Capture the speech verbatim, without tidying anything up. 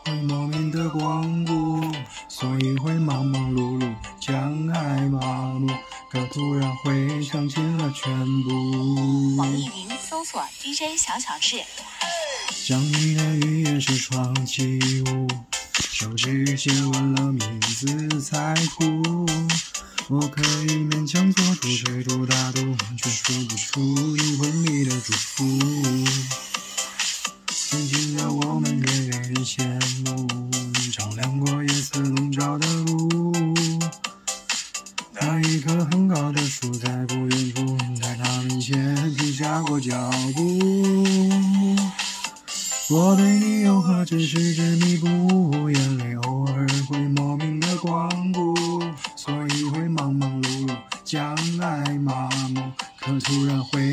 会莫名的光顾，所以会忙忙碌碌，将爱麻木，可突然会想起了全部。 网易云搜索 D J 小小智， 将你的语言是双起舞，手指写完了名字才哭。我可以勉强做出吹出大度，却说不出你婚礼的祝福。曾经的我们越来越羡慕，丈量过夜色笼罩的路。那一棵很高的树在不远处，在他面前停下过脚步。我对你又何止是执迷不悟，眼泪偶尔会莫名的光顾，所以会忙忙碌碌，将爱麻木，可突然会